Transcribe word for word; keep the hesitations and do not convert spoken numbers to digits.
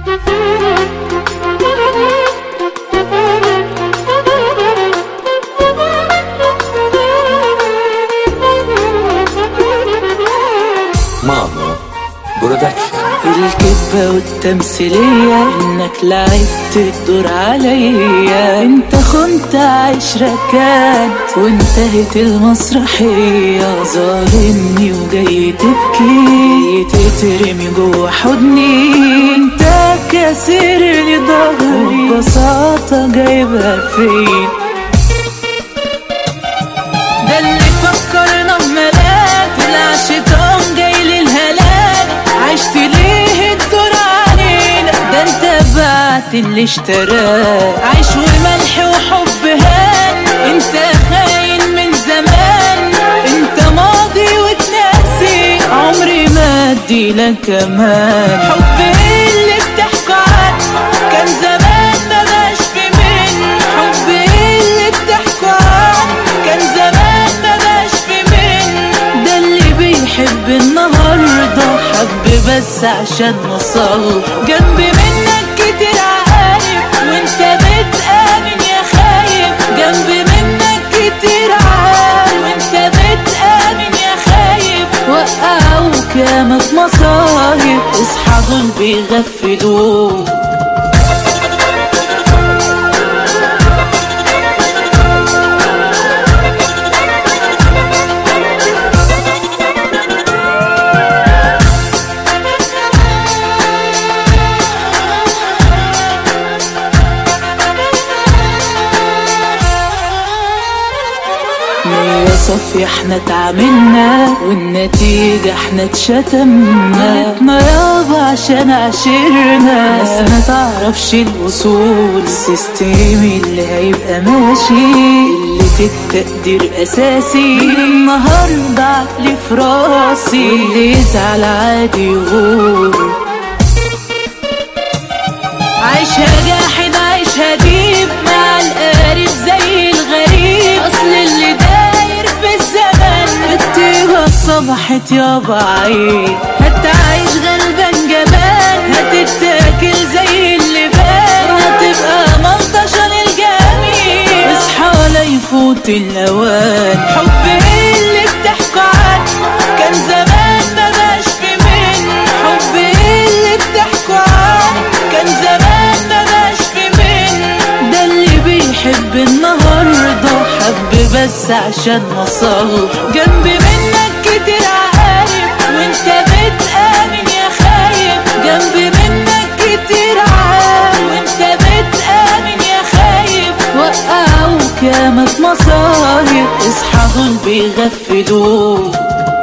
مامو برودكشن. الكذبة والتمثيلية انك لعبت الدور عليا، انت خنت عشرة كانت وانتهت المسرحية. ظالمني وجاي تبكي تترمي جوا حضني، انت كاسر لي ضهري ببساطة جايبها فيا. ده اللي فكرنا بملاك طلع شيطان جاي للهلاك. عشت ليه الدور علينا؟ ده انت بعت اللي اشتراك. عيش وملح وحب هان، انت خاين من زمان. انت ماضي وتناسي، عمري ما اديلك امان. حب اللي بتحكوا عنه كان زمان ما بقاش في منه. حب اللي بتحكوا عنه كان زمان ما بقاش في منه. ده اللي بيحب النهارده حب بس عشان مصالحه. جنبي منك كتير عقايب وانت بتآمن يا خايب. جنبي منك كتير عقايب وانت بتآمن يا خايب. وقعوك ياما في مصايب، اصحى دول بيغفلوك. نية صافية احنا اتعاملنا والنتيجة احنا اتشتمنا. ما يابا عشان عشرنا ناس ما تعرفش الوصول. السيستم اللي هيبقى ماشي قلة التقدير اساسي. من النهاردة عقلي في راسي واللي يزعل عادي يغور. عيشها جاحد عيشها ديب مع القارب زي الغريب. اصل اللي داير في الزمن الطيبة صبحت يابا عيب. هتعيش غلبان جبان، هتتاكل زي اللبان. هتبقى ملطشة للجميع، اصحى لا يفوت الاوان. حب اللي بتحكوا عنه كان زمان ما بقاش في منه. حب اللي بتحكوا عنه كان زمان ما بقاش في منه. ده اللي بيحب النهارده حب بس عشان مصالحه. جنبي منك كتير عقايب وانت بتآمن يا خايب. جنبي منك كتير عقايب وانت بتآمن يا خايب. وقعوك ياما في مصايب، اصحى دول بيغفلوك.